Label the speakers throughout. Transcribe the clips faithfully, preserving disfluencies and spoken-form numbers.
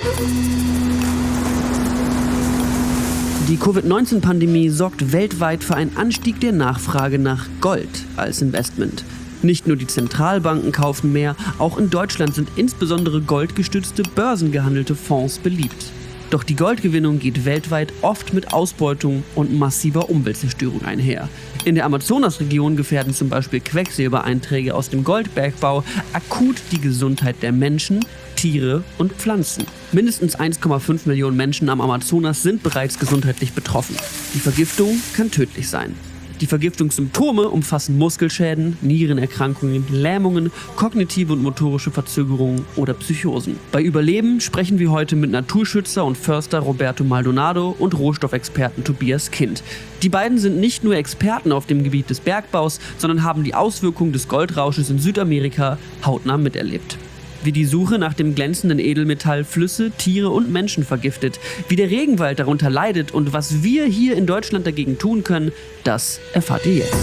Speaker 1: Die Covid neunzehn Pandemie sorgt weltweit für einen Anstieg der Nachfrage nach Gold als Investment. Nicht nur die Zentralbanken kaufen mehr, auch in Deutschland sind insbesondere goldgestützte börsengehandelte Fonds beliebt. Doch die Goldgewinnung geht weltweit oft mit Ausbeutung und massiver Umweltzerstörung einher. In der Amazonasregion gefährden zum Beispiel Quecksilbereinträge aus dem Goldbergbau akut die Gesundheit der Menschen, Tiere und Pflanzen. Mindestens eins Komma fünf Millionen Menschen am Amazonas sind bereits gesundheitlich betroffen. Die Vergiftung kann tödlich sein. Die Vergiftungssymptome umfassen Muskelschäden, Nierenerkrankungen, Lähmungen, kognitive und motorische Verzögerungen oder Psychosen. Bei Überleben sprechen wir heute mit Naturschützer und Förster Roberto Maldonado und Rohstoffexperten Tobias Kind. Die beiden sind nicht nur Experten auf dem Gebiet des Bergbaus, sondern haben die Auswirkungen des Goldrausches in Südamerika hautnah miterlebt. Wie die Suche nach dem glänzenden Edelmetall Flüsse, Tiere und Menschen vergiftet, wie der Regenwald darunter leidet und was wir hier in Deutschland dagegen tun können, das erfahrt ihr jetzt.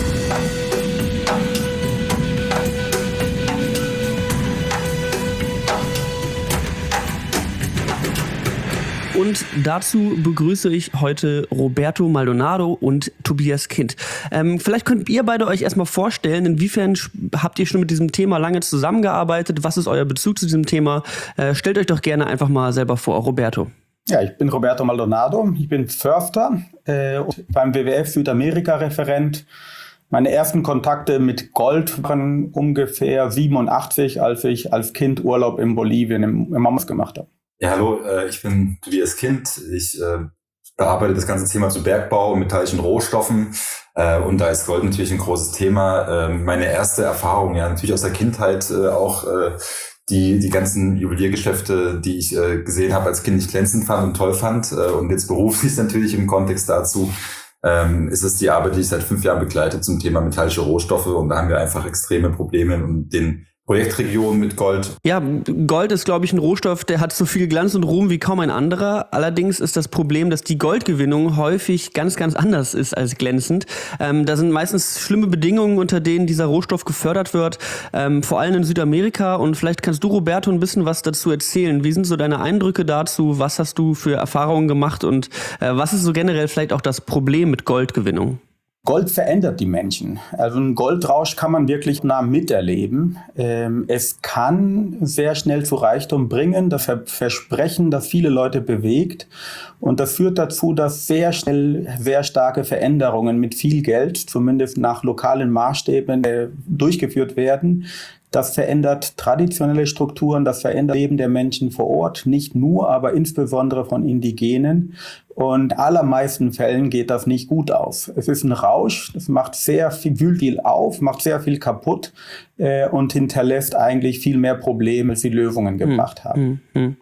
Speaker 1: Und dazu begrüße ich heute Roberto Maldonado und Tobias Kind. Ähm, vielleicht könnt ihr beide euch erstmal vorstellen, inwiefern habt ihr schon mit diesem Thema lange zusammengearbeitet? Was ist euer Bezug zu diesem Thema? Äh, stellt euch doch gerne einfach mal selber vor, Roberto.
Speaker 2: Ja, ich bin Roberto Maldonado, ich bin Förster äh, beim W W F Südamerika-Referent. Meine ersten Kontakte mit Gold waren ungefähr siebenundachtzig, als ich als Kind Urlaub in Bolivien im, im Amazonas gemacht habe.
Speaker 3: Ja, hallo, äh, ich bin Tobias Kind. Ich äh, bearbeite das ganze Thema zu Bergbau und metallischen Rohstoffen. Äh, und da ist Gold natürlich ein großes Thema. Äh, meine erste Erfahrung, ja, natürlich aus der Kindheit äh, auch äh, die die ganzen Juweliergeschäfte, die ich äh, gesehen habe, als Kind nicht glänzend fand und toll fand. Äh, und jetzt beruflich natürlich im Kontext dazu ähm, ist es die Arbeit, die ich seit fünf Jahren begleite zum Thema metallische Rohstoffe. Und da haben wir einfach extreme Probleme und den Projektregion mit Gold.
Speaker 1: Ja, Gold ist, glaube ich, ein Rohstoff, der hat so viel Glanz und Ruhm wie kaum ein anderer. Allerdings ist das Problem, dass die Goldgewinnung häufig ganz, ganz anders ist als glänzend. Ähm, da sind meistens schlimme Bedingungen, unter denen dieser Rohstoff gefördert wird, ähm, vor allem in Südamerika. Und vielleicht kannst du, Roberto, ein bisschen was dazu erzählen. Wie sind so deine Eindrücke dazu? Was hast du für Erfahrungen gemacht? Und äh, was ist so generell vielleicht auch das Problem mit Goldgewinnung?
Speaker 2: Gold verändert die Menschen. Also ein Goldrausch kann man wirklich nah miterleben. Ähm, es kann sehr schnell zu Reichtum bringen, das Versprechen, das viele Leute bewegt. Und das führt dazu, dass sehr schnell sehr starke Veränderungen mit viel Geld, zumindest nach lokalen Maßstäben, äh, durchgeführt werden. Das verändert traditionelle Strukturen, das verändert Leben der Menschen vor Ort, nicht nur, aber insbesondere von Indigenen. Und in allermeisten Fällen geht das nicht gut aus. Es ist ein Rausch, es macht sehr viel, wühlt viel auf, macht sehr viel kaputt äh, und hinterlässt eigentlich viel mehr Probleme, als sie Lösungen gebracht hm, haben.
Speaker 1: Hm, hm.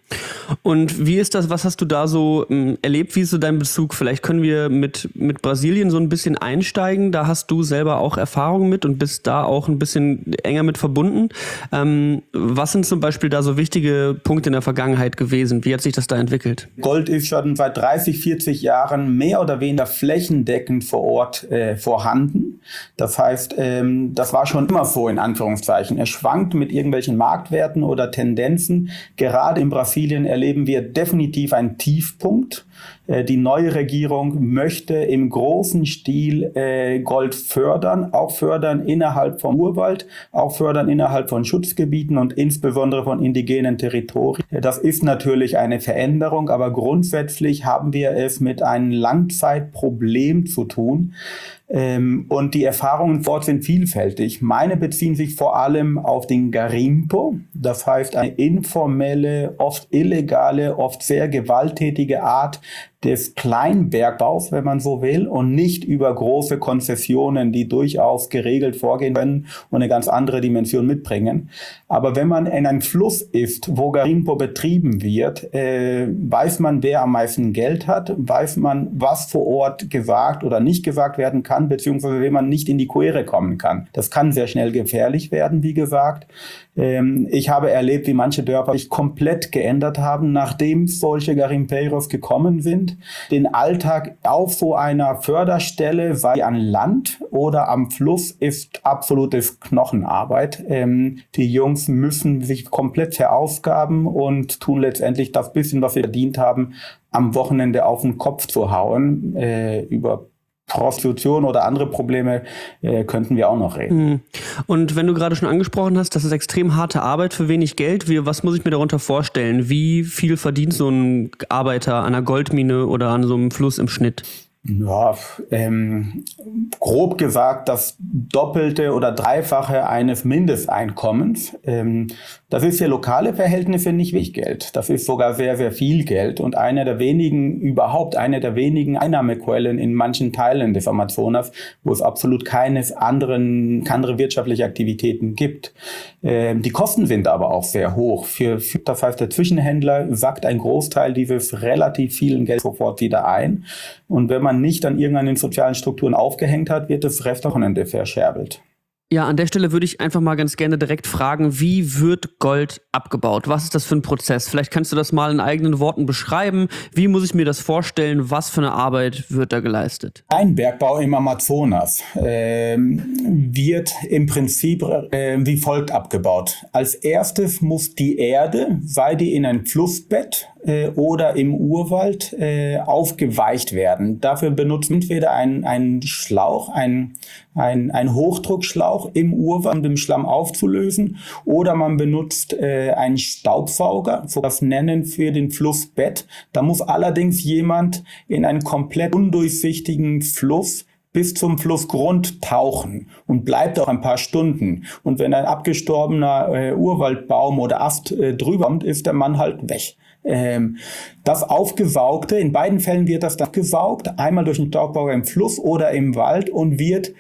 Speaker 1: Und wie ist das, was hast du da so ähm, erlebt? Wie ist so dein Bezug? Vielleicht können wir mit, mit Brasilien so ein bisschen einsteigen. Da hast du selber auch Erfahrungen mit und bist da auch ein bisschen enger mit verbunden. Ähm, was sind zum Beispiel da so wichtige Punkte in der Vergangenheit gewesen? Wie hat sich das da entwickelt?
Speaker 2: Gold ist schon seit dreißig, vierzig Jahren mehr oder weniger flächendeckend vor Ort äh, vorhanden. Das heißt, ähm, das war schon immer so in Anführungszeichen. Es schwankt mit irgendwelchen Marktwerten oder Tendenzen. Gerade in Brasilien erleben wir definitiv einen Tiefpunkt. Äh, die neue Regierung möchte im großen Stil äh, Gold fördern, auch fördern innerhalb vom Urwald, auch fördern innerhalb von Schutzgebieten und insbesondere von indigenen Territorien. Das ist natürlich eine Veränderung, aber grundsätzlich haben wir es mit einem Langzeitproblem zu tun. Ähm, und die Erfahrungen dort sind vielfältig. Meine beziehen sich vor allem auf den Garimpo, das heißt eine informelle, oft illegale, oft sehr gewalttätige Art des Kleinbergbaus, wenn man so will, und nicht über große Konzessionen, die durchaus geregelt vorgehen können und eine ganz andere Dimension mitbringen. Aber wenn man in einem Fluss ist, wo Garimpo betrieben wird, äh, weiß man, wer am meisten Geld hat, weiß man, was vor Ort gewagt oder nicht gewagt werden kann, beziehungsweise wenn man nicht in die Quere kommen kann. Das kann sehr schnell gefährlich werden, wie gesagt. Ähm, ich habe erlebt, wie manche Dörfer sich komplett geändert haben, nachdem solche Garimpeiros gekommen sind. sind, den Alltag auf so einer Förderstelle, sei an Land oder am Fluss, ist absolutes Knochenarbeit. Ähm, die Jungs müssen sich komplett verausgaben und tun letztendlich das bisschen, was sie verdient haben, am Wochenende auf den Kopf zu hauen. Äh, über Prostitution oder andere Probleme äh, könnten wir auch noch reden.
Speaker 1: Und wenn du gerade schon angesprochen hast, das ist extrem harte Arbeit für wenig Geld. Wie, was muss ich mir darunter vorstellen? Wie viel verdient so ein Arbeiter an einer Goldmine oder an so einem Fluss im Schnitt?
Speaker 2: Ja, ähm, grob gesagt das Doppelte oder Dreifache eines Mindesteinkommens. Ähm, das ist für lokale Verhältnisse nicht wenig Geld. Das ist sogar sehr, sehr viel Geld und eine der wenigen, überhaupt eine der wenigen Einnahmequellen in manchen Teilen des Amazonas, wo es absolut keines anderen, keine andere wirtschaftliche Aktivitäten gibt. Ähm, die Kosten sind aber auch sehr hoch. Für, für, das heißt, der Zwischenhändler sackt einen Großteil dieses relativ vielen Geld sofort wieder ein. Und wenn man nicht an irgendeinen sozialen Strukturen aufgehängt hat, wird das Restwochenende verscherbelt.
Speaker 1: Ja, an der Stelle würde ich einfach mal ganz gerne direkt fragen, wie wird Gold abgebaut? Was ist das für ein Prozess? Vielleicht kannst du das mal in eigenen Worten beschreiben. Wie muss ich mir das vorstellen? Was für eine Arbeit wird da geleistet?
Speaker 2: Ein Bergbau im Amazonas äh, wird im Prinzip äh, wie folgt abgebaut. Als erstes muss die Erde, sei die in ein Flussbett äh, oder im Urwald, äh, aufgeweicht werden. Dafür benutzt entweder ein, ein Schlauch, ein, ein, ein Hochdruckschlauch im Urwald, um den Schlamm aufzulösen, oder man benutzt äh, einen Staubsauger, so das Nennen für den Flussbett. Da muss allerdings jemand in einen komplett undurchsichtigen Fluss bis zum Flussgrund tauchen und bleibt auch ein paar Stunden. Und wenn ein abgestorbener äh, Urwaldbaum oder Ast äh, drüber kommt, ist der Mann halt weg. Ähm, das Aufgesaugte, in beiden Fällen wird das dann gesaugt, einmal durch den Staubsauger im Fluss oder im Wald und wird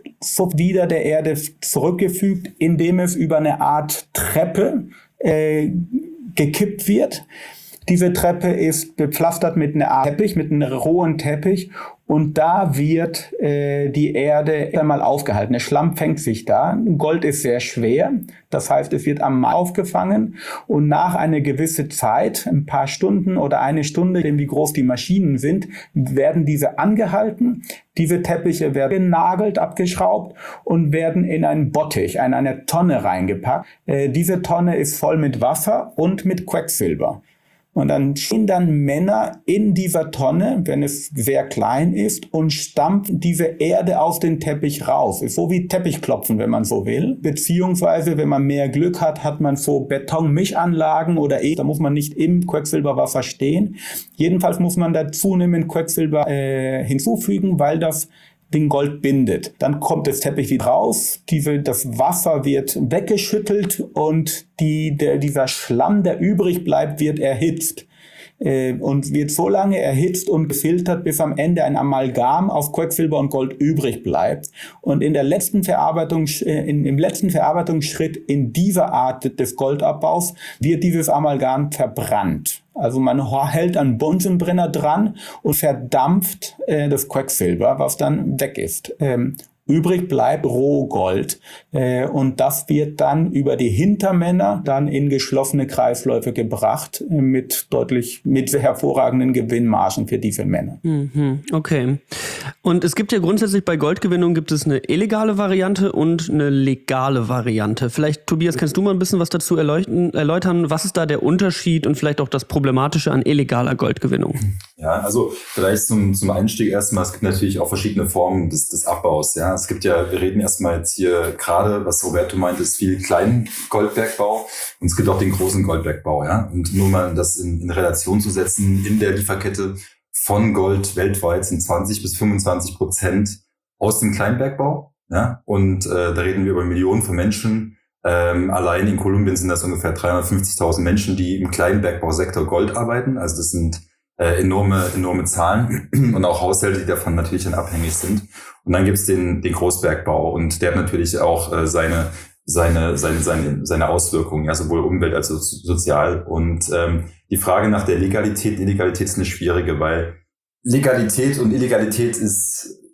Speaker 2: so wieder der Erde zurückgefügt, indem es über eine Art Treppe äh, gekippt wird. Diese Treppe ist bepflastert mit einer Art Teppich, mit einem rohen Teppich, und da wird äh, die Erde einmal aufgehalten. Der Schlamm fängt sich da. Gold ist sehr schwer, das heißt, es wird am Mai aufgefangen und nach einer gewissen Zeit, ein paar Stunden oder eine Stunde, wie groß die Maschinen sind, werden diese angehalten. Diese Teppiche werden genagelt, abgeschraubt und werden in einen Bottich, in eine Tonne reingepackt. Äh, diese Tonne ist voll mit Wasser und mit Quecksilber. Und dann stehen dann Männer in dieser Tonne, wenn es sehr klein ist, und stampfen diese Erde aus dem Teppich raus. Ist so wie Teppichklopfen, wenn man so will. Beziehungsweise, wenn man mehr Glück hat, hat man so Betonmischanlagen oder eh, da muss man nicht im Quecksilberwasser stehen. Jedenfalls muss man da zunehmend Quecksilber äh, hinzufügen, weil das den Gold bindet. Dann kommt das Teppich wieder raus, diese, das Wasser wird weggeschüttelt und die, der, dieser Schlamm, der übrig bleibt, wird erhitzt. Äh, und wird so lange erhitzt und gefiltert, bis am Ende ein Amalgam aus Quecksilber und Gold übrig bleibt. Und in der letzten Verarbeitung, äh, in, im letzten Verarbeitungsschritt in dieser Art des Goldabbaus wird dieses Amalgam verbrannt. Also man hält einen Bunsenbrenner dran und verdampft äh, das Quecksilber, was dann weg ist. Ähm, übrig bleibt Rohgold äh, und das wird dann über die Hintermänner dann in geschlossene Kreisläufe gebracht äh, mit deutlich, mit hervorragenden Gewinnmargen für diese Männer.
Speaker 1: Mhm, okay. Und es gibt ja grundsätzlich bei Goldgewinnung gibt es eine illegale Variante und eine legale Variante. Vielleicht, Tobias, kannst du mal ein bisschen was dazu erläutern, erläutern? Was ist da der Unterschied und vielleicht auch das Problematische an illegaler Goldgewinnung?
Speaker 3: Ja, also vielleicht zum, zum Einstieg erstmal, es gibt natürlich auch verschiedene Formen des, des Abbaus. Ja, es gibt ja, wir reden erstmal jetzt hier gerade, was Roberto meint, ist viel kleinen Goldbergbau und es gibt auch den großen Goldbergbau. Ja, und nur mal das in, in Relation zu setzen, in der Lieferkette von Gold weltweit sind zwanzig bis fünfundzwanzig Prozent aus dem Kleinbergbau. Ja, und äh, da reden wir über Millionen von Menschen. Ähm, allein in Kolumbien sind das ungefähr dreihundertfünfzigtausend Menschen, die im Kleinbergbausektor Gold arbeiten. Also das sind äh, enorme, enorme Zahlen und auch Haushalte, die davon natürlich dann abhängig sind. Und dann gibt's den, den Großbergbau und der hat natürlich auch äh, seine, seine, seine, seine, seine Auswirkungen, ja, sowohl Umwelt als auch sozial. Und ähm, die Frage nach der Legalität, Illegalität ist eine schwierige, weil Legalität und Illegalität ist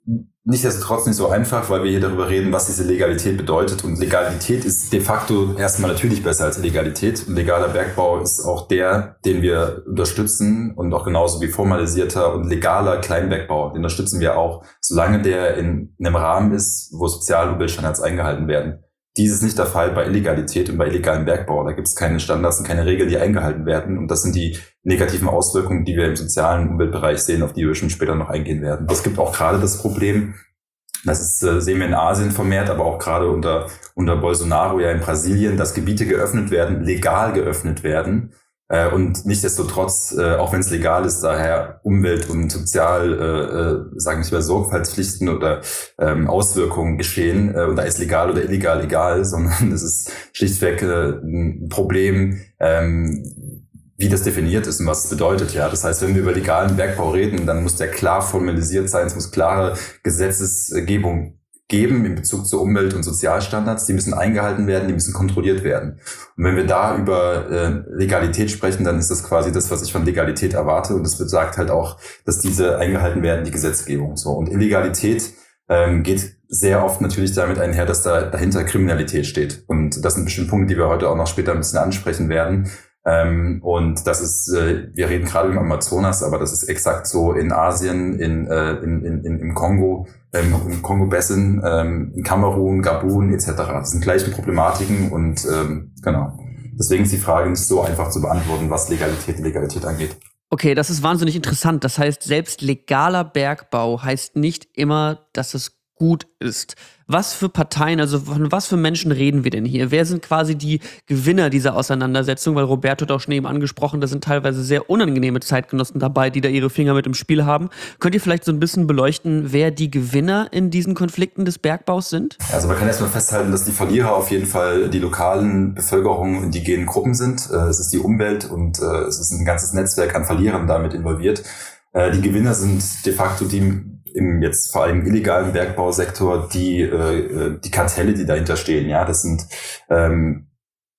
Speaker 3: nichtsdestotrotz nicht so einfach, weil wir hier darüber reden, was diese Legalität bedeutet. Und Legalität ist de facto erstmal natürlich besser als Illegalität. Und legaler Bergbau ist auch der, den wir unterstützen und auch genauso wie formalisierter und legaler Kleinbergbau. Den unterstützen wir auch, solange der in einem Rahmen ist, wo Sozial- und Umweltstandards eingehalten werden. Dies ist nicht der Fall bei Illegalität und bei illegalem Bergbau. Da gibt es keine Standards und keine Regeln, die eingehalten werden. Und das sind die negativen Auswirkungen, die wir im sozialen Umweltbereich sehen, auf die wir schon später noch eingehen werden. Es gibt auch gerade das Problem, das ist, äh, sehen wir in Asien vermehrt, aber auch gerade unter, unter Bolsonaro ja in Brasilien, dass Gebiete geöffnet werden, legal geöffnet werden. Äh, und nichtsdestotrotz, äh, auch wenn es legal ist, daher Umwelt- und Sozial, äh, äh, sagen wir mal, Sorgfaltspflichten oder ähm, Auswirkungen geschehen. Äh, und da ist legal oder illegal egal, sondern es ist schlichtweg äh, ein Problem, ähm, wie das definiert ist und was es bedeutet. Ja, das heißt, wenn wir über legalen Bergbau reden, dann muss der klar formalisiert sein, es muss klare Gesetzesgebung geben in Bezug zu Umwelt- und Sozialstandards. Die müssen eingehalten werden, die müssen kontrolliert werden. Und wenn wir da über äh, Legalität sprechen, dann ist das quasi das, was ich von Legalität erwarte. Und das besagt halt auch, dass diese eingehalten werden, die Gesetzgebung. So. Und Illegalität ähm, geht sehr oft natürlich damit einher, dass da dahinter Kriminalität steht. Und das sind bestimmt Punkte, die wir heute auch noch später ein bisschen ansprechen werden. Ähm, und das ist, äh, wir reden gerade im Amazonas, aber das ist exakt so in Asien, in, äh, in, in, in, im Kongo, ähm, im Kongo-Basin, ähm, in Kamerun, Gabun et cetera. Das sind gleiche Problematiken und ähm, genau. Deswegen ist die Frage nicht so einfach zu beantworten, was Legalität und Legalität angeht.
Speaker 1: Okay, das ist wahnsinnig interessant. Das heißt, selbst legaler Bergbau heißt nicht immer, dass es gut ist. Was für Parteien, also von was für Menschen reden wir denn hier? Wer sind quasi die Gewinner dieser Auseinandersetzung? Weil Roberto hat auch schon eben angesprochen, da sind teilweise sehr unangenehme Zeitgenossen dabei, die da ihre Finger mit im Spiel haben. Könnt ihr vielleicht so ein bisschen beleuchten, wer die Gewinner in diesen Konflikten des Bergbaus sind?
Speaker 3: Also man kann erstmal festhalten, dass die Verlierer auf jeden Fall die lokalen Bevölkerungen, indigenen Gruppen sind. Es ist die Umwelt und es ist ein ganzes Netzwerk an Verlierern damit involviert. Die Gewinner sind de facto die im jetzt vor allem illegalen Bergbausektor die äh, die Kartelle, die dahinter stehen. Ja, das sind ähm,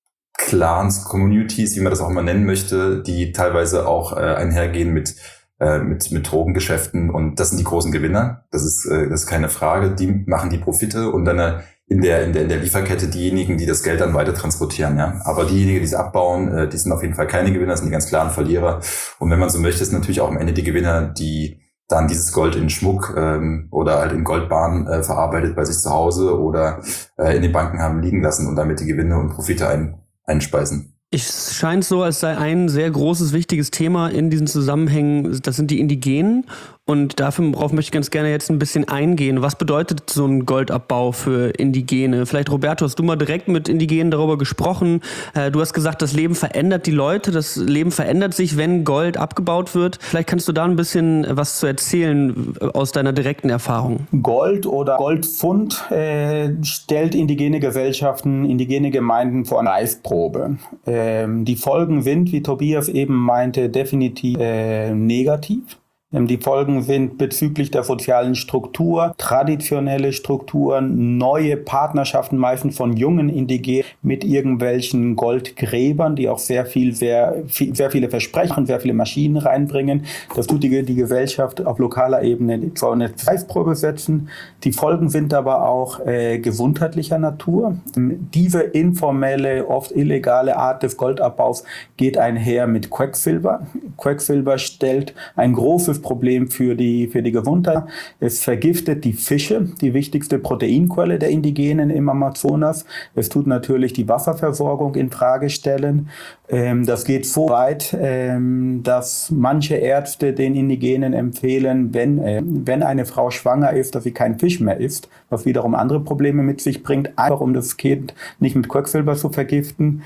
Speaker 3: Clans, Communities, wie man das auch immer nennen möchte, die teilweise auch äh, einhergehen mit äh, mit mit Drogengeschäften und das sind die großen Gewinner. Das ist äh, das ist keine Frage. Die machen die Profite und dann äh, in der in der in der Lieferkette diejenigen, die das Geld dann weiter transportieren. Ja, aber diejenigen, die es abbauen, äh, die sind auf jeden Fall keine Gewinner, das sind die ganz klaren Verlierer. Und wenn man so möchte, ist natürlich auch am Ende die Gewinner, die dann dieses Gold in Schmuck ähm, oder halt in Goldbahnen äh, verarbeitet bei sich zu Hause oder äh, in den Banken haben liegen lassen und damit die Gewinne und Profite ein, einspeisen.
Speaker 1: Es scheint so, als sei ein sehr großes, wichtiges Thema in diesen Zusammenhängen, das sind die Indigenen. Und darauf möchte ich ganz gerne jetzt ein bisschen eingehen. Was bedeutet so ein Goldabbau für Indigene? Vielleicht, Roberto, hast du mal direkt mit Indigenen darüber gesprochen. Du hast gesagt, das Leben verändert die Leute, das Leben verändert sich, wenn Gold abgebaut wird. Vielleicht kannst du da ein bisschen was zu erzählen aus deiner direkten Erfahrung.
Speaker 2: Gold oder Goldfund äh, stellt indigene Gesellschaften, indigene Gemeinden vor eine Reifprobe. Ähm, die Folgen sind, wie Tobias eben meinte, definitiv äh, negativ. Die Folgen sind bezüglich der sozialen Struktur, traditionelle Strukturen, neue Partnerschaften, meistens von jungen Indigenen mit irgendwelchen Goldgräbern, die auch sehr viel, sehr, viel, sehr viele Versprechen, sehr viele Maschinen reinbringen. Das tut die, die Gesellschaft auf lokaler Ebene vor eine Preisprobe setzen. Die Folgen sind aber auch äh, gesundheitlicher Natur. Diese informelle, oft illegale Art des Goldabbaus geht einher mit Quecksilber. Quecksilber stellt ein großes Problem für die, für die Gesundheit. Es vergiftet die Fische, die wichtigste Proteinquelle der Indigenen im Amazonas. Es tut natürlich die Wasserversorgung in Frage stellen. Ähm, das geht so weit, ähm, dass manche Ärzte den Indigenen empfehlen, wenn, äh, wenn eine Frau schwanger ist, dass sie kein Fisch mehr isst, was wiederum andere Probleme mit sich bringt, einfach um das Kind nicht mit Quecksilber zu vergiften.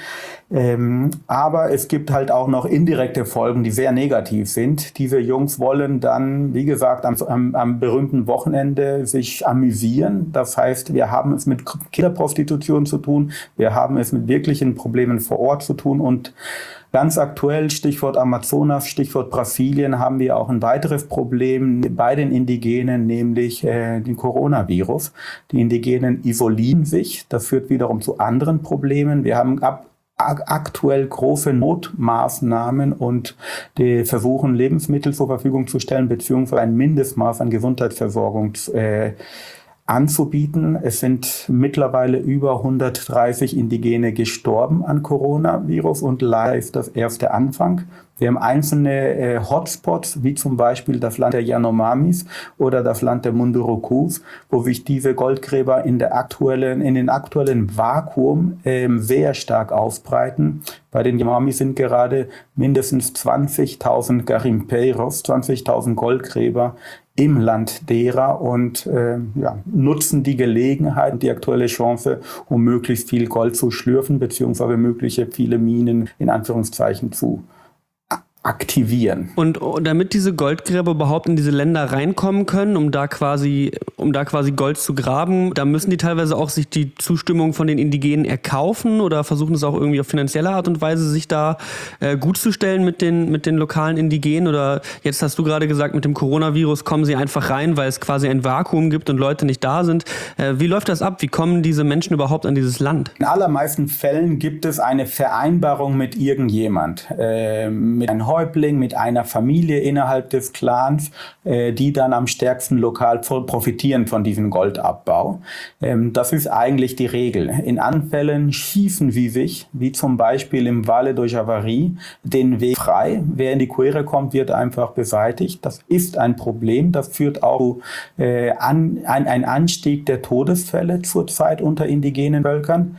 Speaker 2: Ähm, aber es gibt halt auch noch indirekte Folgen, die sehr negativ sind. Diese Jungs wollen dann, wie gesagt, am, am, am berühmten Wochenende sich amüsieren. Das heißt, wir haben es mit Kinderprostitution zu tun, wir haben es mit wirklichen Problemen vor Ort zu tun und ganz aktuell, Stichwort Amazonas, Stichwort Brasilien, haben wir auch ein weiteres Problem bei den Indigenen, nämlich äh, den Coronavirus. Die Indigenen isolieren sich, das führt wiederum zu anderen Problemen. Wir haben ab aktuell große Notmaßnahmen und die versuchen, Lebensmittel zur Verfügung zu stellen, beziehungsweise ein Mindestmaß an Gesundheitsversorgung äh, anzubieten. Es sind mittlerweile über hundertdreißig Indigene gestorben an Coronavirus und leider ist das erst der Anfang. Wir haben einzelne äh, Hotspots, wie zum Beispiel das Land der Yanomamis oder das Land der Mundurukus, wo sich diese Goldgräber in, der aktuellen, in den aktuellen Vakuum ähm, sehr stark ausbreiten. Bei den Yanomamis sind gerade mindestens zwanzigtausend Garimpeiros, zwanzigtausend Goldgräber im Land derer und äh, ja, nutzen die Gelegenheit, die aktuelle Chance, um möglichst viel Gold zu schlürfen, beziehungsweise mögliche viele Minen in Anführungszeichen zu aktivieren.
Speaker 1: Und damit diese Goldgräber überhaupt in diese Länder reinkommen können, um da quasi, um da quasi Gold zu graben, da müssen die teilweise auch sich die Zustimmung von den Indigenen erkaufen oder versuchen es auch irgendwie auf finanzielle Art und Weise, sich da äh, gut zu stellen mit den, mit den lokalen Indigenen. Oder jetzt hast du gerade gesagt, mit dem Coronavirus kommen sie einfach rein, weil es quasi ein Vakuum gibt und Leute nicht da sind. Äh, wie läuft das ab? Wie kommen diese Menschen überhaupt an dieses Land?
Speaker 2: In allermeisten Fällen gibt es eine Vereinbarung mit irgendjemand, äh, mit einem Häuptling, mit einer Familie innerhalb des Clans, äh, die dann am stärksten lokal profitieren von diesem Goldabbau. Ähm, das ist eigentlich die Regel. In anderen Fällen schießen sie sich, wie zum Beispiel im Valle do Javari, den Weg frei. Wer in die Quere kommt, wird einfach beseitigt. Das ist ein Problem. Das führt auch zu äh, an, ein, ein Anstieg der Todesfälle zurzeit unter indigenen Völkern.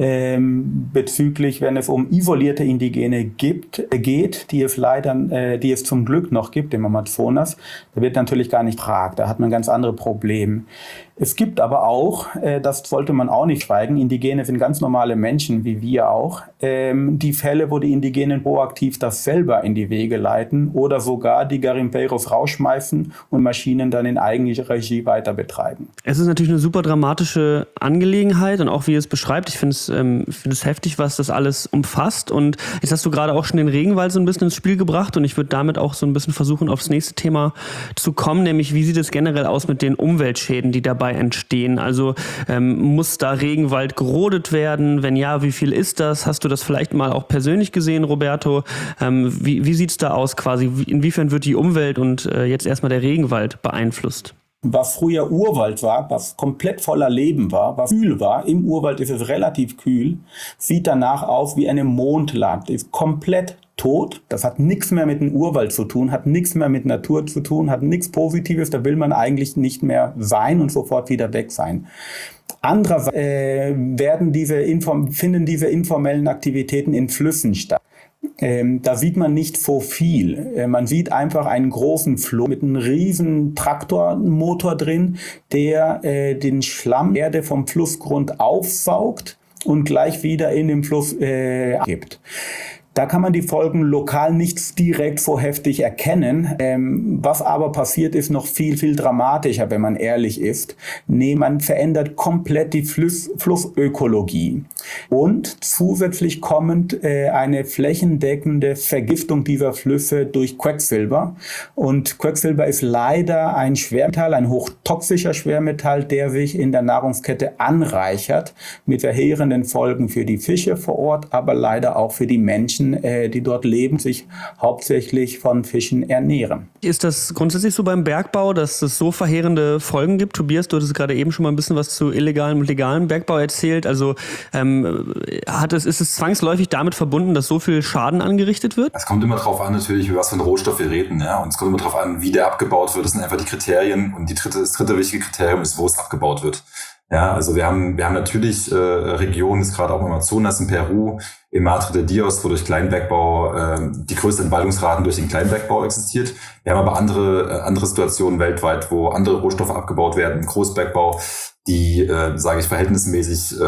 Speaker 2: Ähm, bezüglich, wenn es um isolierte Indigene gibt, äh, geht, die es leider die es zum Glück noch gibt im Amazonas, da wird natürlich gar nicht gefragt, da hat man ganz andere Probleme. Es gibt aber auch, das sollte man auch nicht schweigen, Indigene sind ganz normale Menschen, wie wir auch, die Fälle, wo die Indigenen proaktiv das selber in die Wege leiten oder sogar die Garimpeiros rausschmeißen und Maschinen dann in eigener Regie weiter betreiben.
Speaker 1: Es ist natürlich eine super dramatische Angelegenheit und auch wie ihr es beschreibt, ich finde es, ähm, finde es heftig, was das alles umfasst. Und jetzt hast du gerade auch schon den Regenwald so ein bisschen ins Spiel gebracht und ich würde damit auch so ein bisschen versuchen, aufs nächste Thema zu kommen, nämlich wie sieht es generell aus mit den Umweltschäden, die dabei entstehen? Also ähm, muss da Regenwald gerodet werden? Wenn ja, wie viel ist das? Hast du das vielleicht mal auch persönlich gesehen, Roberto? Ähm, wie wie sieht es da aus quasi? Inwiefern wird die Umwelt und äh, jetzt erstmal der Regenwald beeinflusst?
Speaker 2: Was früher Urwald war, was komplett voller Leben war, was kühl war, im Urwald ist es relativ kühl, sieht danach aus wie eine Mondlandschaft, ist komplett tot. Das hat nichts mehr mit dem Urwald zu tun, hat nichts mehr mit Natur zu tun, hat nichts Positives, da will man eigentlich nicht mehr sein und sofort wieder weg sein. Andererseits äh, werden diese Inform- finden diese informellen Aktivitäten in Flüssen statt. Ähm, da sieht man nicht so viel. Äh, man sieht einfach einen großen Fluss mit einem riesen Traktormotor drin, der äh, den Schlamm Erde vom Flussgrund aufsaugt und gleich wieder in den Fluss äh, gibt. Da kann man die Folgen lokal nicht direkt so heftig erkennen. Ähm, was aber passiert, ist noch viel, viel dramatischer, wenn man ehrlich ist. Nee, man verändert komplett die Fluss, Flussökologie. Und zusätzlich kommt äh, eine flächendeckende Vergiftung dieser Flüsse durch Quecksilber. Und Quecksilber ist leider ein Schwermetall, ein hochtoxischer Schwermetall, der sich in der Nahrungskette anreichert, mit verheerenden Folgen für die Fische vor Ort, aber leider auch für die Menschen, die dort leben, sich hauptsächlich von Fischen ernähren.
Speaker 1: Ist das grundsätzlich so beim Bergbau, dass es so verheerende Folgen gibt? Tobias, du hattest gerade eben schon mal ein bisschen was zu illegalem und legalem Bergbau erzählt. Also ähm, hat es, ist es zwangsläufig damit verbunden, dass so viel Schaden angerichtet wird?
Speaker 3: Es kommt immer darauf an, natürlich, was für einen Rohstoff wir reden. Ja? Und es kommt immer darauf an, wie der abgebaut wird. Das sind einfach die Kriterien. Und die dritte, das dritte wichtige Kriterium ist, wo es abgebaut wird. Ja, also wir haben wir haben natürlich äh, Regionen, ist gerade auch im Amazonas, in Peru, im Madre de Dios, wo durch Kleinbergbau äh, die größten Entwaldungsraten durch den Kleinbergbau existiert. Wir haben aber andere äh, andere Situationen weltweit, wo andere Rohstoffe abgebaut werden, im Großbergbau, die, äh, sage ich, verhältnismäßig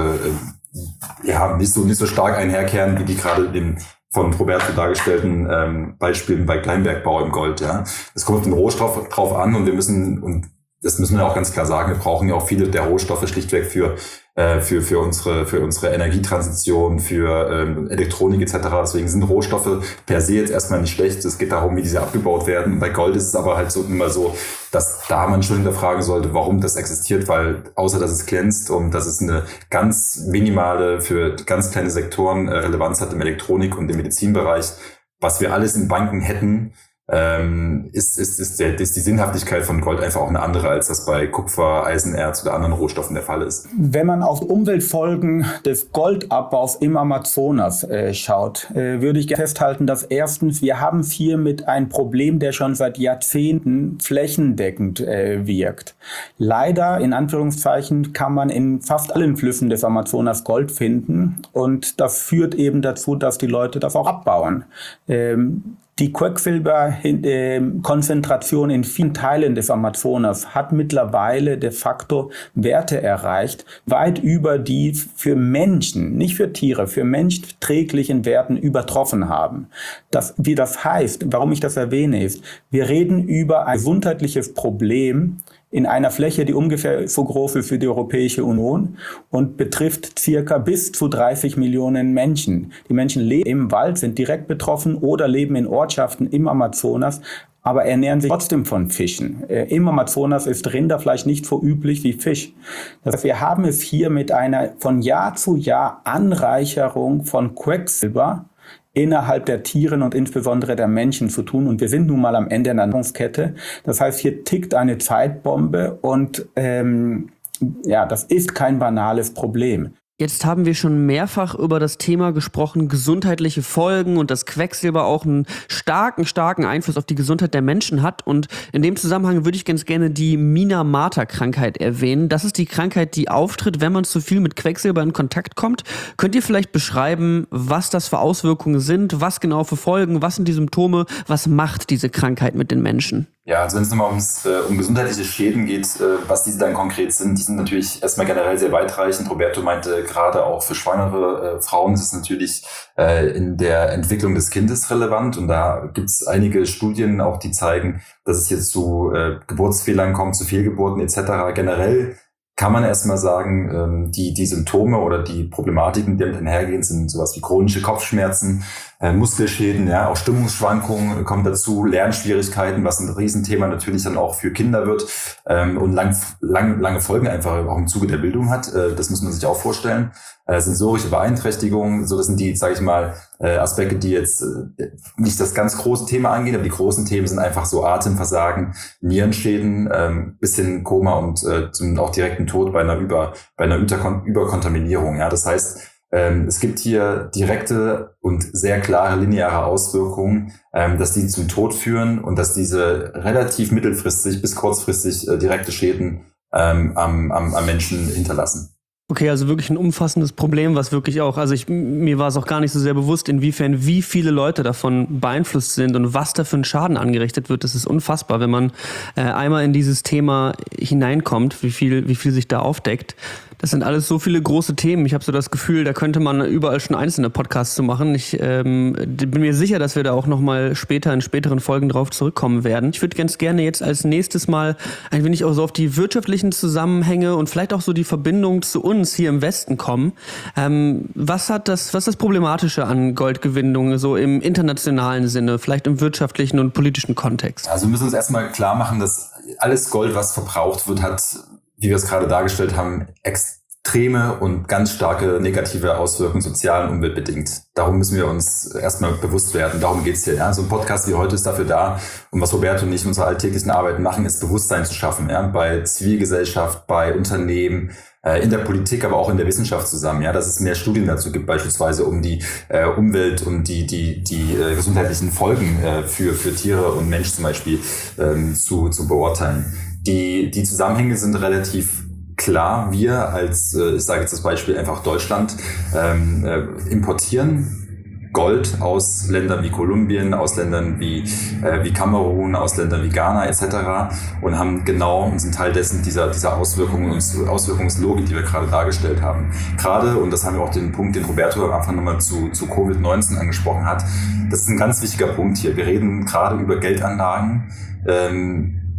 Speaker 3: äh, ja nicht so nicht so stark einherkehren, wie die gerade dem von Roberto dargestellten ähm, Beispielen bei Kleinbergbau im Gold. Ja, es kommt auf den Rohstoff drauf an und wir müssen und das müssen wir auch ganz klar sagen. Wir brauchen ja auch viele der Rohstoffe schlichtweg für für für unsere für unsere Energietransition, für ähm, Elektronik et cetera. Deswegen sind Rohstoffe per se jetzt erstmal nicht schlecht. Es geht darum, wie diese abgebaut werden. Bei Gold ist es aber halt so immer so, dass da man schon hinterfragen sollte, warum das existiert, weil außer dass es glänzt und dass es eine ganz minimale, für ganz kleine Sektoren äh, Relevanz hat im Elektronik- und im Medizinbereich, was wir alles in Banken hätten, ähm, ist, ist, ist, der, ist die Sinnhaftigkeit von Gold einfach auch eine andere, als das bei Kupfer, Eisenerz oder anderen Rohstoffen der Fall ist.
Speaker 2: Wenn man auf Umweltfolgen des Goldabbaus im Amazonas äh, schaut, äh, würde ich festhalten, dass erstens, wir haben hier mit einem Problem, der schon seit Jahrzehnten flächendeckend äh, wirkt. Leider, in Anführungszeichen, kann man in fast allen Flüssen des Amazonas Gold finden und das führt eben dazu, dass die Leute das auch abbauen. Ähm, Die Quecksilberkonzentration in vielen Teilen des Amazonas hat mittlerweile de facto Werte erreicht, weit über die für Menschen, nicht für Tiere, für Menschen träglichen Werten übertroffen haben. Das, wie das heißt, warum ich das erwähne, ist, wir reden über ein gesundheitliches Problem in einer Fläche, die ungefähr so groß ist wie die Europäische Union und betrifft circa bis zu dreißig Millionen Menschen. Die Menschen leben im Wald, sind direkt betroffen oder leben in Ortschaften im Amazonas, aber ernähren sich trotzdem von Fischen. Äh, Im Amazonas ist Rinderfleisch nicht so üblich wie Fisch. Das heißt, wir haben es hier mit einer von Jahr zu Jahr Anreicherung von Quecksilber innerhalb der Tiere und insbesondere der Menschen zu tun. Und wir sind nun mal am Ende der Nahrungskette. Das heißt, hier tickt eine Zeitbombe und ähm, ja, das ist kein banales Problem.
Speaker 1: Jetzt haben wir schon mehrfach über das Thema gesprochen, gesundheitliche Folgen und dass Quecksilber auch einen starken, starken Einfluss auf die Gesundheit der Menschen hat. Und in dem Zusammenhang würde ich ganz gerne die Minamata-Krankheit erwähnen. Das ist die Krankheit, die auftritt, wenn man zu viel mit Quecksilber in Kontakt kommt. Könnt ihr vielleicht beschreiben, was das für Auswirkungen sind, was genau für Folgen, was sind die Symptome, was macht diese Krankheit mit den Menschen?
Speaker 3: Ja, also wenn es nochmal ums, äh, um gesundheitliche Schäden geht, äh, was diese dann konkret sind, die sind natürlich erstmal generell sehr weitreichend. Roberto meinte, gerade auch für schwangere äh, Frauen ist es natürlich äh, in der Entwicklung des Kindes relevant. Und da gibt es einige Studien auch, die zeigen, dass es jetzt zu äh, Geburtsfehlern kommt, zu Fehlgeburten et cetera. Generell kann man erstmal sagen, ähm, die, die Symptome oder die Problematiken, die damit einhergehen, sind sowas wie chronische Kopfschmerzen, äh, Muskelschäden, ja, auch Stimmungsschwankungen kommen dazu, Lernschwierigkeiten, was ein Riesenthema natürlich dann auch für Kinder wird, ähm, und lang, lang, lange Folgen einfach auch im Zuge der Bildung hat. Äh, das muss man sich auch vorstellen. Äh, sensorische Beeinträchtigungen, so das sind die, sage ich mal, äh, Aspekte, die jetzt äh, nicht das ganz große Thema angehen, aber die großen Themen sind einfach so Atemversagen, Nierenschäden, ähm, bis hin Koma und äh, zum auch direkten Tod bei einer Über, bei einer Überkon- Überkontaminierung. Ja, das heißt, ähm, es gibt hier direkte und sehr klare lineare Auswirkungen, ähm, dass die zum Tod führen und dass diese relativ mittelfristig bis kurzfristig äh, direkte Schäden ähm, am, am, am Menschen hinterlassen.
Speaker 1: Okay, also wirklich ein umfassendes Problem, was wirklich auch, also ich, mir war es auch gar nicht so sehr bewusst, inwiefern wie viele Leute davon beeinflusst sind und was da für einen Schaden angerichtet wird. Das ist unfassbar, wenn man äh, einmal in dieses Thema hineinkommt, wie viel, wie viel sich da aufdeckt. Das sind alles so viele große Themen. Ich habe so das Gefühl, da könnte man überall schon einzelne Podcasts zu machen. Ich ähm, bin mir sicher, dass wir da auch nochmal später in späteren Folgen drauf zurückkommen werden. Ich würde ganz gerne jetzt als nächstes mal ein wenig auch so auf die wirtschaftlichen Zusammenhänge und vielleicht auch so die Verbindung zu uns hier im Westen kommen. Ähm, was hat das, was ist das Problematische an Goldgewinnung so im internationalen Sinne, vielleicht im wirtschaftlichen und politischen Kontext?
Speaker 3: Also wir müssen uns erstmal klar machen, dass alles Gold, was verbraucht wird, hat, wie wir es gerade dargestellt haben, extreme und ganz starke negative Auswirkungen sozial und umweltbedingt. Darum müssen wir uns erstmal bewusst werden. Darum geht's hier. Ja? So ein Podcast wie heute ist dafür da. Und was Roberto und ich in unserer alltäglichen Arbeit machen, ist Bewusstsein zu schaffen. Ja? Bei Zivilgesellschaft, bei Unternehmen, äh, in der Politik, aber auch in der Wissenschaft zusammen. Ja? Dass es mehr Studien dazu gibt, beispielsweise um die äh, Umwelt und die die die äh, gesundheitlichen Folgen äh, für für Tiere und Mensch zum Beispiel ähm, zu zu beurteilen. Die, die Zusammenhänge sind relativ klar. Wir als, äh, ich sage jetzt das Beispiel einfach Deutschland, ähm, äh, importieren Gold aus Ländern wie Kolumbien, aus Ländern wie, äh, wie Kamerun, aus Ländern wie Ghana et cetera und haben genau und sind Teil dessen dieser, dieser Auswirkungen und Auswirkungslogik, die wir gerade dargestellt haben. Gerade, und das haben wir auch den Punkt, den Roberto am Anfang nochmal zu, zu Covid neunzehn angesprochen hat, das ist ein ganz wichtiger Punkt hier. Wir reden gerade über Geldanlagen, ähm,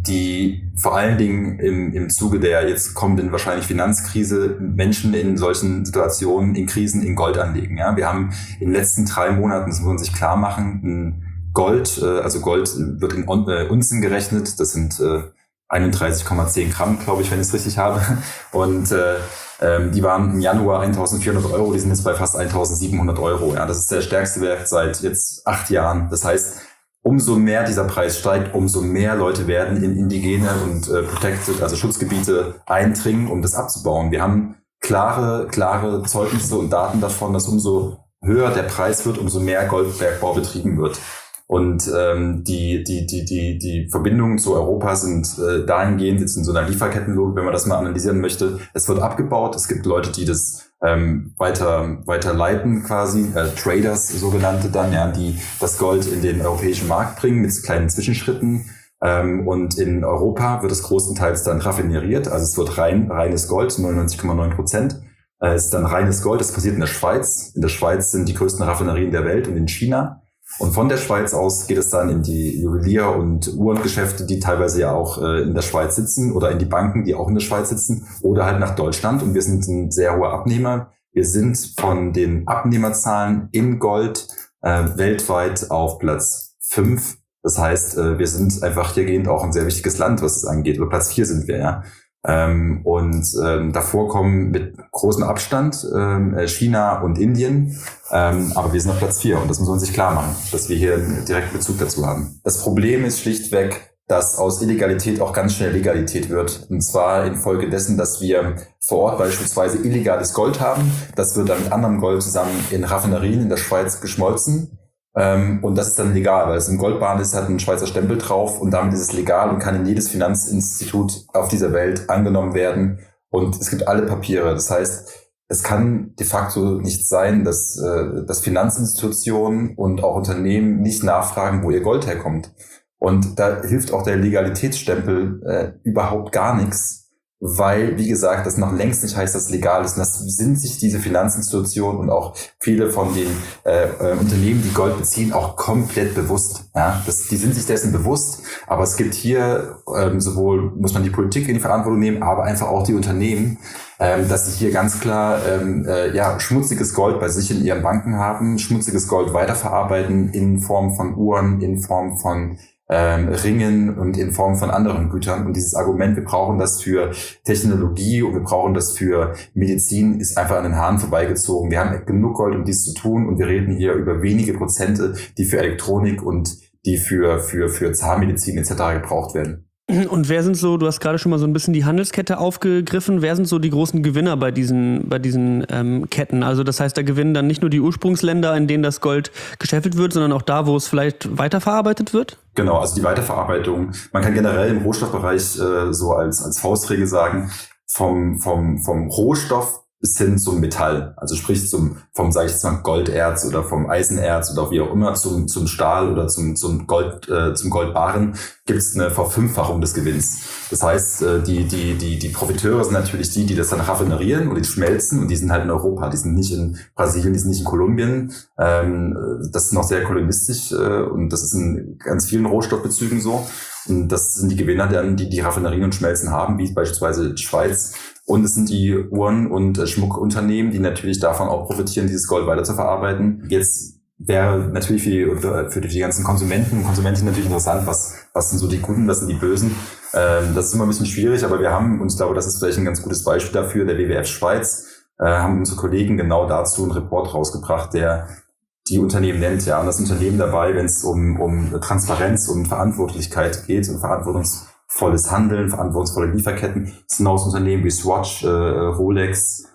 Speaker 3: die vor allen Dingen im, im Zuge der jetzt kommenden wahrscheinlich Finanzkrise Menschen in solchen Situationen, in Krisen in Gold anlegen. Ja, wir haben in den letzten drei Monaten, das muss man sich klar machen, ein Gold, äh, also Gold wird in äh, Unzen gerechnet, das sind äh, einunddreißig Komma zehn Gramm, glaube ich, wenn ich es richtig habe. Und äh, ähm, die waren im Januar eintausendvierhundert Euro, die sind jetzt bei fast eintausendsiebenhundert Euro. Ja, das ist der stärkste Wert seit jetzt acht Jahren. Das heißt, umso mehr dieser Preis steigt, umso mehr Leute werden in indigene und äh, protected, also Schutzgebiete eindringen, um das abzubauen. Wir haben klare, klare Zeugnisse und Daten davon, dass umso höher der Preis wird, umso mehr Goldbergbau betrieben wird. Und ähm, die die die die die Verbindungen zu Europa sind äh, dahingehend jetzt in so einer Lieferkettenlogik, wenn man das mal analysieren möchte. Es wird abgebaut. Es gibt Leute, die das ähm, weiter weiter leiten, quasi äh, Traders sogenannte dann, ja, die das Gold in den europäischen Markt bringen mit kleinen Zwischenschritten. Ähm, und in Europa wird es großenteils dann raffineriert. Also es wird rein reines Gold, neunundneunzig Komma neun Prozent. Äh, es ist dann reines Gold. Das passiert in der Schweiz. In der Schweiz sind die größten Raffinerien der Welt und in China. Und von der Schweiz aus geht es dann in die Juwelier- und Uhrengeschäfte, die teilweise ja auch äh, in der Schweiz sitzen, oder in die Banken, die auch in der Schweiz sitzen, oder halt nach Deutschland. Und wir sind ein sehr hoher Abnehmer. Wir sind von den Abnehmerzahlen in Gold äh, weltweit auf Platz fünf. Das heißt, äh, wir sind einfach hiergehend auch ein sehr wichtiges Land, was es angeht. Oder Platz vier sind wir, ja. Ähm, und ähm, davor kommen mit großem Abstand ähm, China und Indien, ähm, aber wir sind auf Platz vier und das muss man sich klar machen, dass wir hier einen direkten Bezug dazu haben. Das Problem ist schlichtweg, dass aus Illegalität auch ganz schnell Legalität wird, und zwar infolge dessen, dass wir vor Ort beispielsweise illegales Gold haben, das wird dann mit anderem Gold zusammen in Raffinerien in der Schweiz geschmolzen. Ähm, und das ist dann legal, weil es ein Goldbahn ist, hat einen Schweizer Stempel drauf und damit ist es legal und kann in jedes Finanzinstitut auf dieser Welt angenommen werden und es gibt alle Papiere. Das heißt, es kann de facto nicht sein, dass, äh, dass Finanzinstitutionen und auch Unternehmen nicht nachfragen, wo ihr Gold herkommt. Und da hilft auch der Legalitätsstempel äh, überhaupt gar nichts, weil, wie gesagt, das noch längst nicht heißt, dass es legal ist. Und das sind sich diese Finanzinstitutionen und auch viele von den äh, äh, Unternehmen, die Gold beziehen, auch komplett bewusst. Ja, das, die sind sich dessen bewusst. Aber es gibt hier ähm, sowohl, muss man die Politik in die Verantwortung nehmen, aber einfach auch die Unternehmen, ähm, dass sie hier ganz klar ähm, äh, ja schmutziges Gold bei sich in ihren Banken haben, schmutziges Gold weiterverarbeiten in Form von Uhren, in Form von Ähm, Ringen und in Form von anderen Gütern. Und dieses Argument, wir brauchen das für Technologie und wir brauchen das für Medizin, ist einfach an den Haaren vorbeigezogen. Wir haben genug Gold, um dies zu tun, und wir reden hier über wenige Prozente, die für Elektronik und die für für für Zahnmedizin et cetera gebraucht werden.
Speaker 1: Und wer sind so, du hast gerade schon mal so ein bisschen die Handelskette aufgegriffen, wer sind so die großen Gewinner bei diesen, bei diesen ähm, Ketten? Also das heißt, da gewinnen dann nicht nur die Ursprungsländer, in denen das Gold gescheffelt wird, sondern auch da, wo es vielleicht weiterverarbeitet wird?
Speaker 3: Genau, also die Weiterverarbeitung. Man kann generell im Rohstoffbereich äh, so als als Faustregel sagen, vom vom vom Rohstoff bis hin zum Metall, also sprich zum vom sage ich jetzt mal Golderz oder vom Eisenerz oder wie auch immer zum zum Stahl oder zum zum Gold äh, zum Goldbarren gibt es eine Verfünffachung des Gewinns. Das heißt, äh, die die die die Profiteure sind natürlich die, die das dann raffinerieren und die schmelzen, und die sind halt in Europa, die sind nicht in Brasilien, die sind nicht in Kolumbien. Ähm, das ist noch sehr kolonialistisch äh, und das ist in ganz vielen Rohstoffbezügen so. Und das sind die Gewinner, die die Raffinerien und Schmelzen haben, wie beispielsweise die Schweiz. Und es sind die Uhren- und äh, Schmuckunternehmen, die natürlich davon auch profitieren, dieses Gold weiter zu verarbeiten. Jetzt wäre natürlich für die, für die ganzen Konsumenten und Konsumentinnen natürlich interessant, was, was sind so die Guten, was sind die Bösen. Ähm, das ist immer ein bisschen schwierig, aber wir haben, und ich glaube, das ist vielleicht ein ganz gutes Beispiel dafür, der W W F Schweiz, äh, haben unsere Kollegen genau dazu einen Report rausgebracht, der die Unternehmen nennt, ja, und das Unternehmen dabei, wenn es um, um Transparenz und Verantwortlichkeit geht und verantwortungsvolles Handeln, verantwortungsvolle Lieferketten, sind auch Unternehmen wie Swatch, äh, Rolex,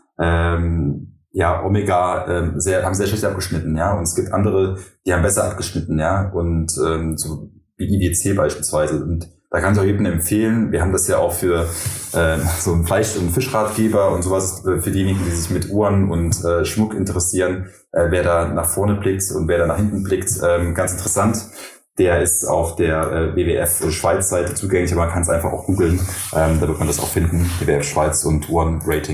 Speaker 3: ähm, ja, Omega, äh, sehr, haben sehr schlecht abgeschnitten, ja, und es gibt andere, die haben besser abgeschnitten, ja, und ähm, so wie I W C beispielsweise, und da kann ich auch jedem empfehlen, wir haben das ja auch für äh, so einen Fleisch- und Fischratgeber und sowas äh, für diejenigen, die sich mit Uhren und äh, Schmuck interessieren, äh, wer da nach vorne blickt und wer da nach hinten blickt, ähm, ganz interessant. Der ist auf der äh, W W F Schweiz-Seite zugänglich, aber man kann es einfach auch googeln, ähm, da wird man das auch finden, W W F Schweiz und Uhrenrating.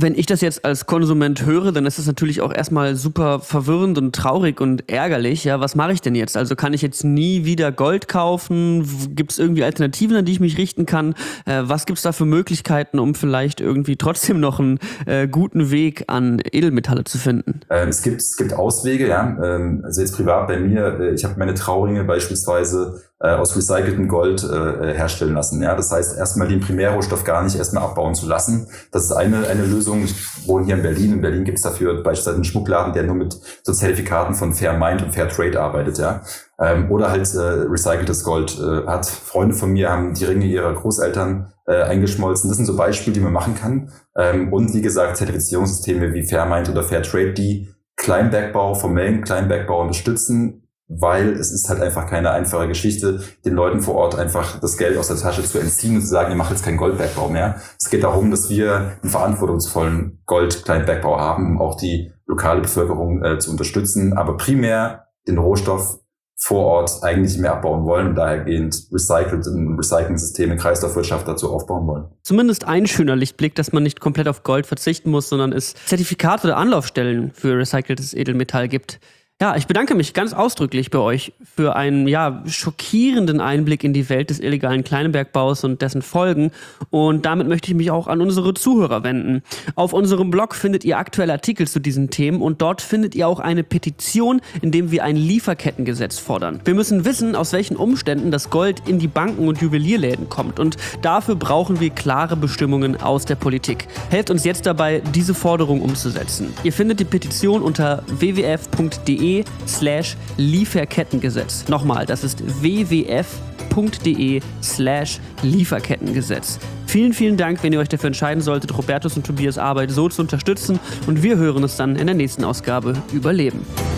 Speaker 1: Wenn ich das jetzt als Konsument höre, dann ist das natürlich auch erstmal super verwirrend und traurig und ärgerlich. Ja, was mache ich denn jetzt? Also kann ich jetzt nie wieder Gold kaufen? Gibt es irgendwie Alternativen, an die ich mich richten kann? Äh, was gibt es da für Möglichkeiten, um vielleicht irgendwie trotzdem noch einen äh, guten Weg an Edelmetalle zu finden?
Speaker 3: Ähm, es gibt es gibt Auswege, ja. Ähm, also jetzt privat bei mir, äh, ich habe meine Trauringe beispielsweise äh, aus recyceltem Gold äh, herstellen lassen. Ja, das heißt, erstmal den Primärrohstoff gar nicht erstmal abbauen zu lassen. Das ist eine eine Lösung. Ich wohne hier in Berlin. In Berlin gibt es dafür beispielsweise einen Schmuckladen, der nur mit so Zertifikaten von Fair Mind und Fair Trade arbeitet, ja. Ähm, oder halt äh, recyceltes Gold äh, hat. Freunde von mir haben die Ringe ihrer Großeltern äh, eingeschmolzen. Das sind so Beispiele, die man machen kann. Ähm, und wie gesagt, Zertifizierungssysteme wie Fair Mind oder Fair Trade, die Kleinbergbau, formellen Kleinbergbau unterstützen, weil es ist halt einfach keine einfache Geschichte, den Leuten vor Ort einfach das Geld aus der Tasche zu entziehen und zu sagen, ihr macht jetzt keinen Goldbergbau mehr. Es geht darum, dass wir einen verantwortungsvollen Gold-Kleinbergbau haben, um auch die lokale Bevölkerung äh, zu unterstützen, aber primär den Rohstoff vor Ort eigentlich mehr abbauen wollen und dahergehend recycelt und Recycling-Systeme, Kreislaufwirtschaft dazu aufbauen wollen.
Speaker 1: Zumindest ein schöner Lichtblick, dass man nicht komplett auf Gold verzichten muss, sondern es Zertifikate oder Anlaufstellen für recyceltes Edelmetall gibt. Ja, ich bedanke mich ganz ausdrücklich bei euch für einen ja, schockierenden Einblick in die Welt des illegalen Kleinbergbaus und dessen Folgen. Und damit möchte ich mich auch an unsere Zuhörer wenden. Auf unserem Blog findet ihr aktuelle Artikel zu diesen Themen und dort findet ihr auch eine Petition, in dem wir ein Lieferkettengesetz fordern. Wir müssen wissen, aus welchen Umständen das Gold in die Banken und Juwelierläden kommt. Und dafür brauchen wir klare Bestimmungen aus der Politik. Helft uns jetzt dabei, diese Forderung umzusetzen. Ihr findet die Petition unter w w f punkt d e slash Lieferkettengesetz. Nochmal, das ist w w f punkt d e slash Lieferkettengesetz. Vielen, vielen Dank, wenn ihr euch dafür entscheiden solltet, Robertus und Tobias Arbeit so zu unterstützen. Und wir hören uns dann in der nächsten Ausgabe Überleben.